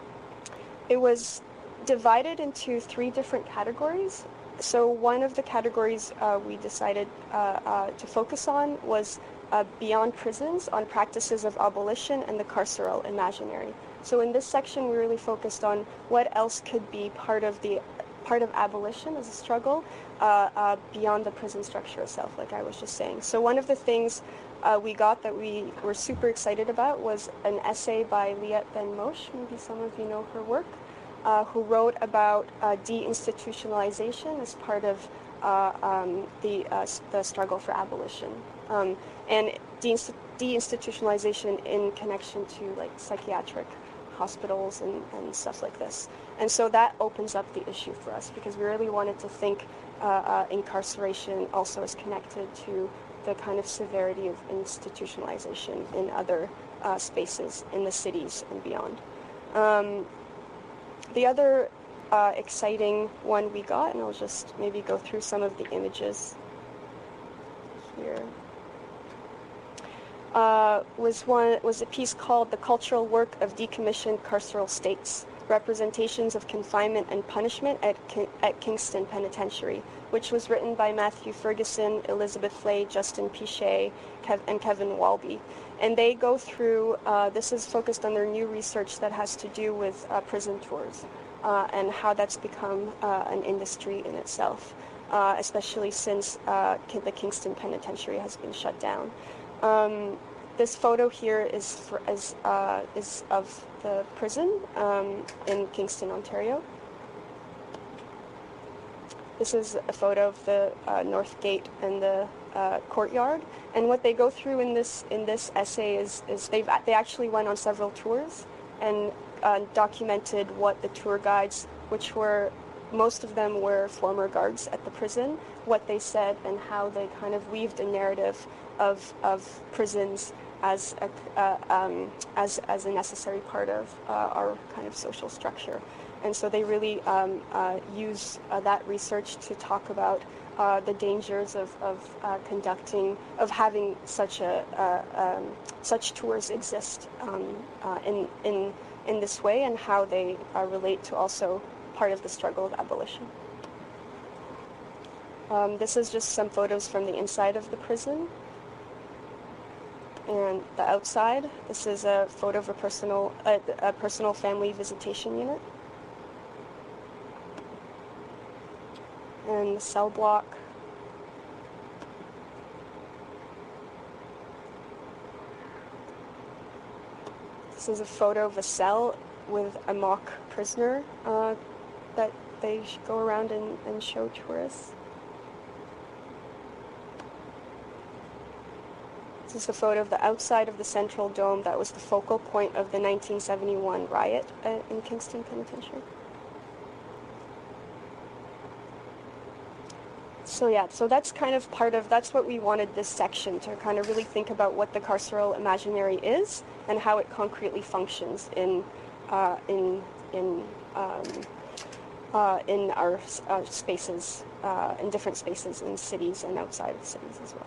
O: it was divided into three different categories. So one of the categories uh, we decided uh, uh, to focus on was uh, beyond prisons, on practices of abolition and the carceral imaginary. So in this section, we really focused on what else could be part of the part of abolition as a struggle uh, uh, beyond the prison structure itself, like I was just saying. So one of the things uh, we got that we were super excited about was an essay by Liette Ben-Moshe, maybe some of you know her work, uh, who wrote about uh, deinstitutionalization as part of uh, um, the, uh, the struggle for abolition. Um, and de- deinstitutionalization in connection to like psychiatric hospitals and, and stuff like this. And so that opens up the issue for us because we really wanted to think uh, uh, incarceration also is connected to the kind of severity of institutionalization in other uh, spaces in the cities and beyond. Um, the other uh, exciting one we got, and I'll just maybe go through some of the images here. Uh, was one was a piece called "The Cultural Work of Decommissioned Carceral States: Representations of Confinement and Punishment at Ki- at Kingston Penitentiary," which was written by Matthew Ferguson, Elizabeth Flay, Justin Pichet, Kev- and Kevin Walby. And they go through. Uh, this is focused on their new research that has to do with uh, prison tours uh, and how that's become uh, an industry in itself, uh, especially since uh, the Kingston Penitentiary has been shut down. Um, this photo here is for, is, uh, is of the prison um, in Kingston, Ontario. This is a photo of the uh, North Gate and the uh, courtyard. And what they go through in this in this essay is is they they actually went on several tours and uh, documented what the tour guides, which were most of them were former guards at the prison, what they said and how they kind of weaved a narrative of of prisons as a uh, um, as as a necessary part of uh, our kind of social structure. And so they really um, uh, use uh, that research to talk about uh, the dangers of, of uh, conducting, of having such a uh, um, such tours exist um, uh, in in in this way, and how they uh, relate to also part of the struggle of abolition. Um, this is just some photos from the inside of the prison. And the outside, this is a photo of a personal, a, a personal family visitation unit. And the cell block. This is a photo of a cell with a mock prisoner uh, that they go around and, and show tourists. This is a photo of the outside of the Central Dome that was the focal point of the nineteen seventy-one riot uh, in Kingston Penitentiary. So yeah, so that's kind of part of, that's what we wanted this section to kind of really think about, what the carceral imaginary is and how it concretely functions in uh, in in um, uh, in our uh, spaces, uh, in different spaces in cities and outside of cities as well.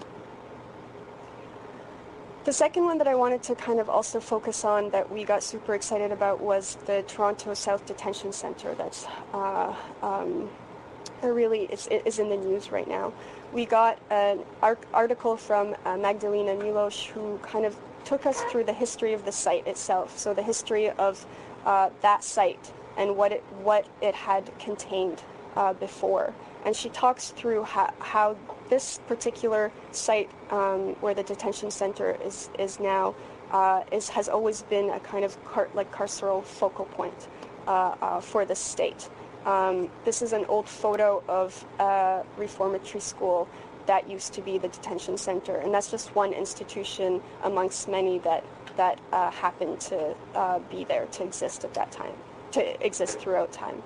O: The second one that I wanted to kind of also focus on that we got super excited about was the Toronto South Detention Centre that's uh, um, really is, is in the news right now. We got an ar- article from uh, Magdalena Milosh, who kind of took us through the history of the site itself, so the history of uh, that site and what it, what it had contained uh, before. And she talks through how, how this particular site um, where the detention center is is now uh, is has always been a kind of car- like carceral focal point uh, uh, for the state. Um, this is an old photo of a reformatory school that used to be the detention center, and that's just one institution amongst many that that uh, happened to uh, be there, to exist at that time, to exist throughout time.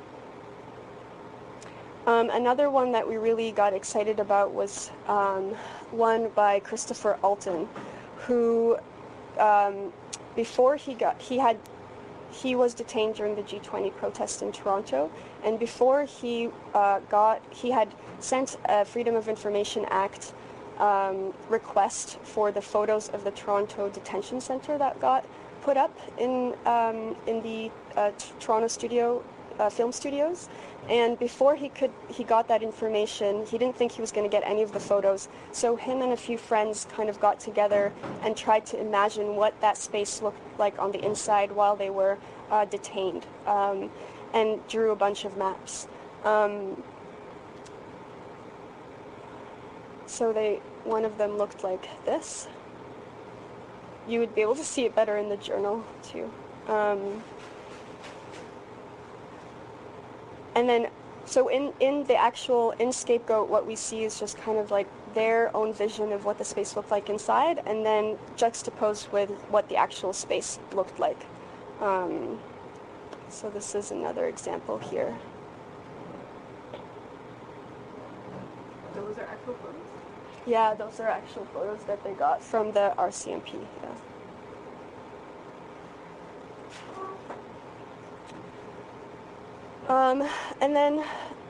O: Um, another one that we really got excited about was um, one by Christopher Alton, who um, before he got he had he was detained during the G twenty protests in Toronto, and before he uh, got he had sent a Freedom of Information Act um, request for the photos of the Toronto detention center that got put up in um, in the uh, t- Toronto studio uh, film studios. And before he could, he got that information, he didn't think he was going to get any of the photos. So him and a few friends kind of got together and tried to imagine what that space looked like on the inside while they were uh, detained, um, and drew a bunch of maps. Um, so they, one of them looked like this. You would be able to see it better in the journal too. Um, And then, so in, in the actual, in Scapegoat, what we see is just kind of like their own vision of what the space looked like inside, and then juxtaposed with what the actual space looked like. Um, so this is another example here.
E: Those are actual photos?
O: Yeah, those are actual photos that they got from the R C M P, yeah. Um, and then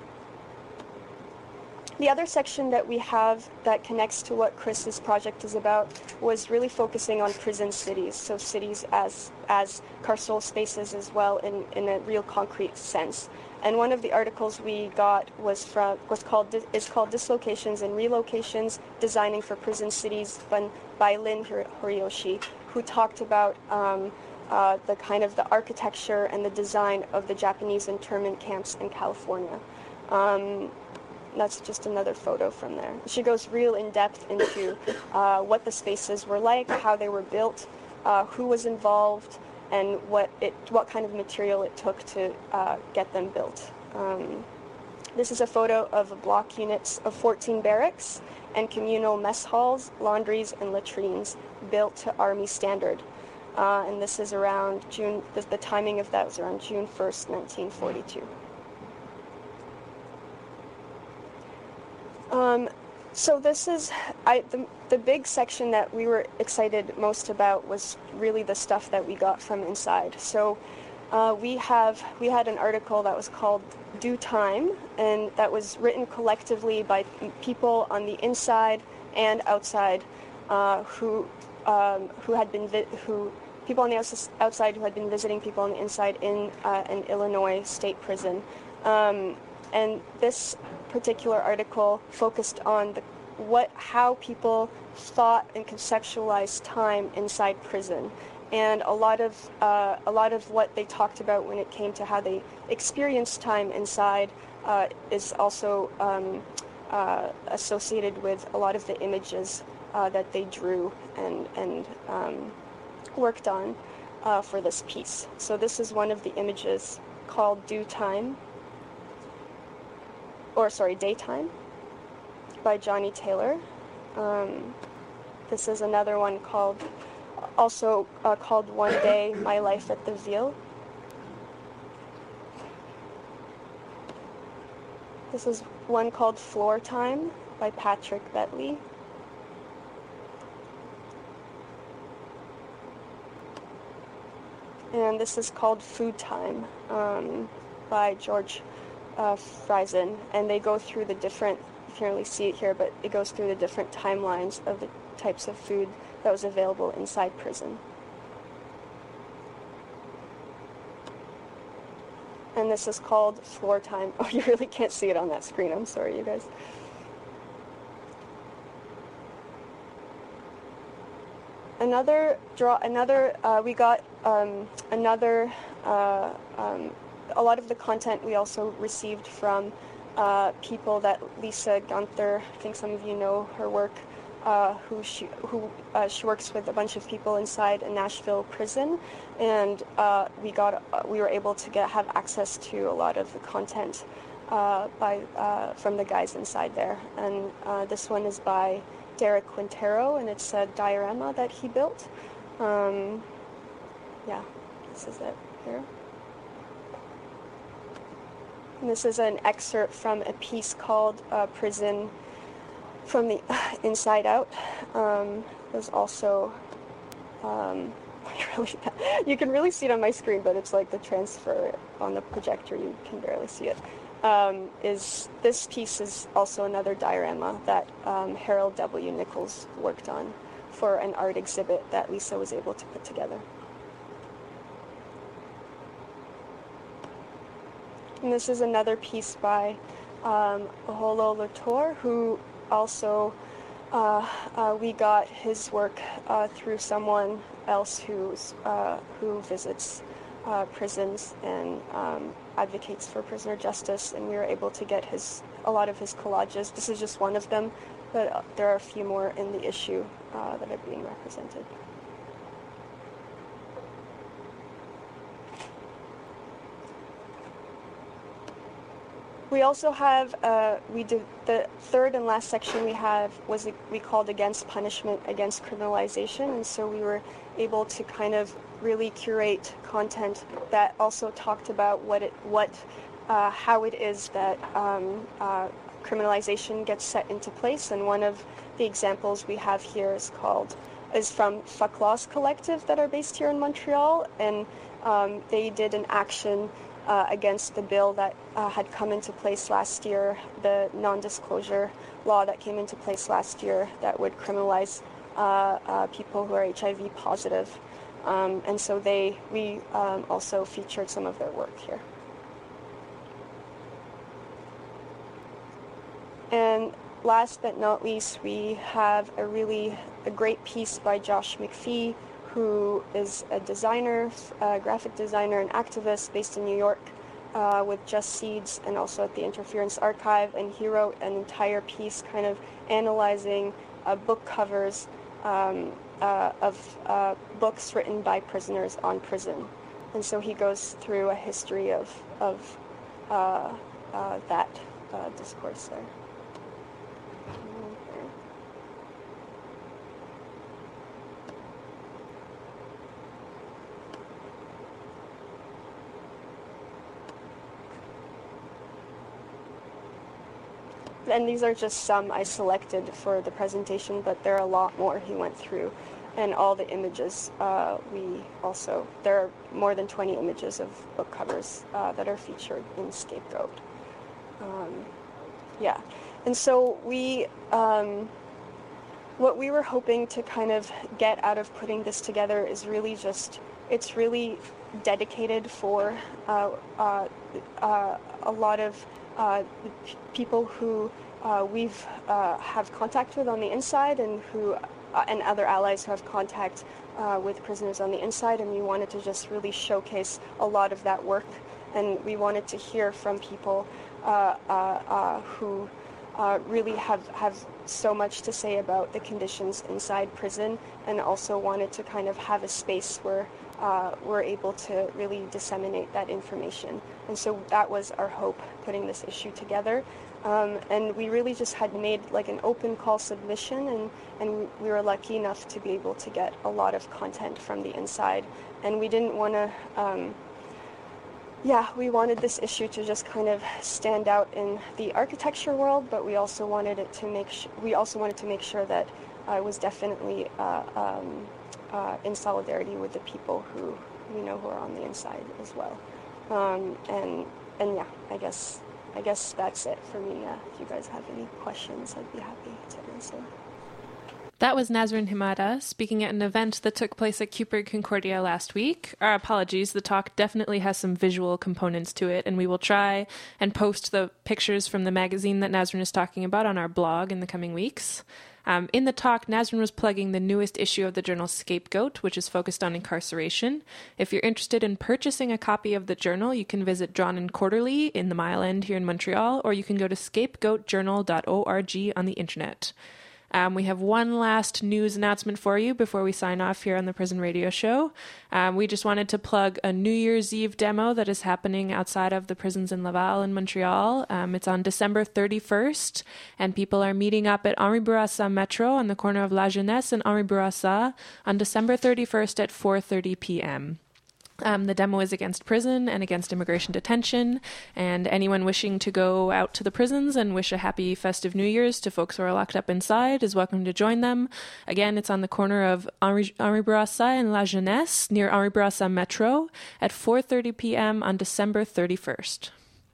O: the other section that we have that connects to what Chris's project is about was really focusing on prison cities, so cities as as carceral spaces as well in, in a real concrete sense. And one of the articles we got was from was called is called Dislocations and Relocations: Designing for Prison Cities by, by Lin Horiyoshi, who talked about um, Uh, the kind of the architecture and the design of the Japanese internment camps in California. Um, that's just another photo from there. She goes real in depth into uh, what the spaces were like, how they were built, uh, who was involved, and what it, what kind of material it took to uh, get them built. Um, this is a photo of block units of fourteen barracks and communal mess halls, laundries, and latrines built to Army standard. Uh, and this is around June, the, the timing of that was around June first, nineteen forty-two. Um, So this is, I the, the big section that we were excited most about was really the stuff that we got from inside. So uh, we have, we had an article that was called Due Time, and that was written collectively by people on the inside and outside uh, who um, who had been, vi- who people on the outs- outside who had been visiting people on the inside in uh, an Illinois state prison. Um, and this particular article focused on the, what, how people thought and conceptualized time inside prison, and a lot of uh, a lot of what they talked about when it came to how they experienced time inside uh, is also um, uh, associated with a lot of the images uh, that they drew and and um, worked on uh, for this piece. So this is one of the images called Due Time. Or sorry, Daytime, by Johnny Taylor. Um, this is another one called, also uh, called One Day, My Life at the Ville. This is one called Floor Time by Patrick Betley. And this is called Food Time um, by George Uh, Friesen, and they go through the different, you can't really see it here, but it goes through the different timelines of the types of food that was available inside prison. And this is called Floor Time. Oh, you really can't see it on that screen. I'm sorry, you guys. Another draw, another, uh, we got um, another, uh, um, a lot of the content we also received from uh, people that Lisa Gunther, I think some of you know her work, uh, who she who uh, she works with a bunch of people inside a Nashville prison, and uh, we got uh, we were able to get have access to a lot of the content uh, by uh, from the guys inside there, and uh, this one is by Derek Quintero, and it's a diorama that he built. Um, yeah, this is it here. And this is an excerpt from a piece called uh, Prison from the Inside Out. Um, there's also, um, really, you can really see it on my screen, but it's like the transfer on the projector, you can barely see it. Um, is this piece is also another diorama that um, Harold W. Nichols worked on for an art exhibit that Lisa was able to put together. And this is another piece by um, Oholo Latour, who also, uh, uh, we got his work uh, through someone else who's, uh, who visits uh, prisons and um, advocates for prisoner justice, and we were able to get his a lot of his collages. This is just one of them, but there are a few more in the issue uh, that are being represented. We also have, uh, we did, the third and last section we have was, we called Against Punishment, Against Criminalization, and so we were able to kind of really curate content that also talked about what it, what, uh, how it is that um, uh, criminalization gets set into place, and one of the examples we have here is called, is from Fuck Laws Collective that are based here in Montreal, and um, they did an action Uh, against the bill that uh, had come into place last year, the non-disclosure law that came into place last year that would criminalize uh, uh, people who are H I V positive. Um, and so they, we um, also featured some of their work here. And last but not least, we have a really a great piece by Josh McPhee, who is a designer, a graphic designer and activist based in New York uh, with Just Seeds and also at the Interference Archive. And he wrote an entire piece kind of analyzing uh, book covers um, uh, of uh, books written by prisoners on prison. And so he goes through a history of, of uh, uh, that uh, discourse there. and these are just some I selected for the presentation, but there are a lot more he went through. And all the images, uh, we also, there are more than twenty images of book covers uh, that are featured in Scapegoat. Um, yeah, and so we, um, what we were hoping to kind of get out of putting this together is really just, it's really dedicated for uh, uh, uh, a lot of uh, people who uh, we've uh, have contact with on the inside, and who uh, and other allies who have contact uh, with prisoners on the inside, and we wanted to just really showcase a lot of that work, and we wanted to hear from people uh, uh, uh, who uh, really have, have so much to say about the conditions inside prison, and also wanted to kind of have a space where uh, we're able to really disseminate that information. And so that was our hope, putting this issue together. Um, and we really just had made like an open call submission, and, and we were lucky enough to be able to get a lot of content from the inside. And we didn't want to, um, yeah, we wanted this issue to just kind of stand out in the architecture world, but we also wanted it to make, sh- we also wanted to make sure that uh, it was definitely uh, um, uh, in solidarity with the people who, you know, who are on the inside as well. Um, and, and yeah, I guess... I guess that's it for me. Uh, if you guys have any questions, I'd be happy to answer.
E: That was Nazrin Himada speaking at an event that took place at Cupid Concordia last week. Our apologies, the talk definitely has some visual components to it, and we will try and post the pictures from the magazine that Nazrin is talking about on our blog in the coming weeks. Um, in the talk, Nazrin was plugging the newest issue of the journal Scapegoat, which is focused on incarceration. If you're interested in purchasing a copy of the journal, you can visit Drawn and Quarterly in the Mile End here in Montreal, or you can go to scapegoat journal dot org on the internet. Um, we have one last news announcement for you before we sign off here on the Prison Radio Show. Um, we just wanted to plug a New Year's Eve demo that is happening outside of the prisons in Laval in Montreal. Um, it's on December thirty-first, and people are meeting up at Henri Bourassa Metro on the corner of La Jeunesse and Henri Bourassa on December thirty-first at four thirty p.m. Um, the demo is against prison and against immigration detention, and anyone wishing to go out to the prisons and wish a happy festive New Year's to folks who are locked up inside is welcome to join them. Again, it's on the corner of Henri, Henri Bourassa and La Jeunesse near Henri Bourassa Metro at four thirty p.m. on December thirty-first.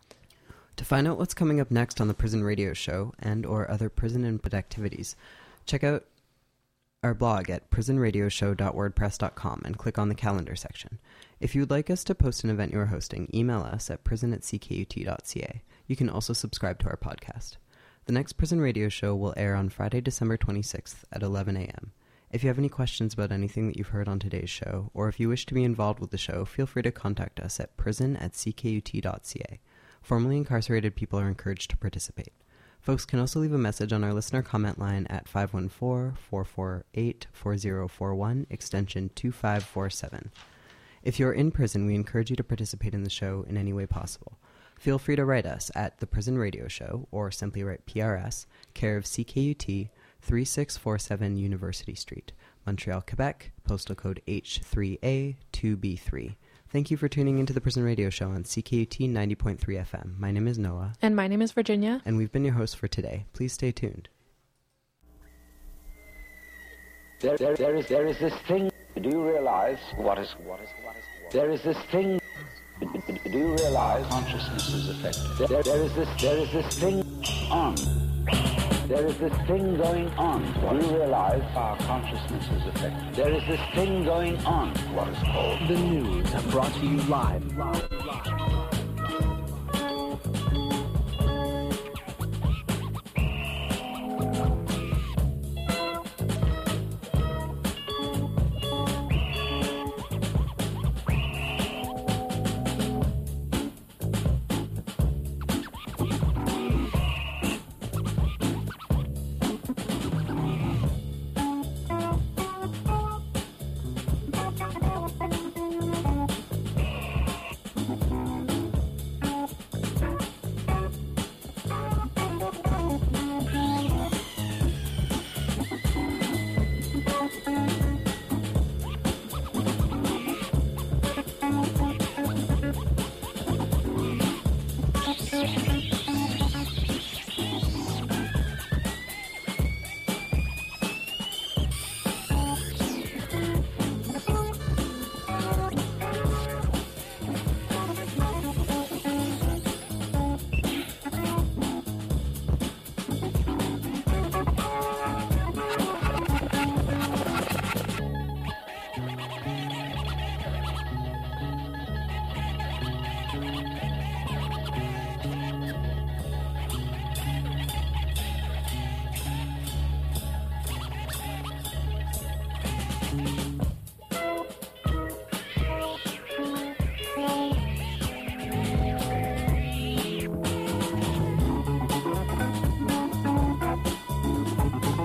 F: To find out what's coming up next on the Prison Radio Show and or other prison input activities, check out our blog at prison radio show dot wordpress dot com and click on the calendar section. If you would like us to post an event you are hosting, email us at prison at c k u t dot c a. You can also subscribe to our podcast. The next Prison Radio Show will air on Friday, December twenty-sixth at eleven a.m. If you have any questions about anything that you've heard on today's show, or if you wish to be involved with the show, feel free to contact us at prison at c k u t dot c a. Formerly incarcerated people are encouraged to participate. Folks can also leave a message on our listener comment line at five one four, four four eight, four zero four one, extension two five four seven. If you're in prison, we encourage you to participate in the show in any way possible. Feel free to write us at The Prison Radio Show, or simply write P R S, care of C K U T, three six four seven University Street, Montreal, Quebec, postal code H three A two B three. Thank you for tuning into The Prison Radio Show on C K U T ninety point three F M. My name is Noah.
E: And my name is Virginia.
F: And we've been your hosts for today. Please stay tuned.
B: There, there, there is, there is this thing. Do you realize what is, what is, what is, what is there is this thing. Do you realize consciousness is affected? There, there is this, there is this thing on. There is this thing going on. Do you realize our consciousness is affected? There is this thing going on. What is called
C: the news, brought to you live. live, live.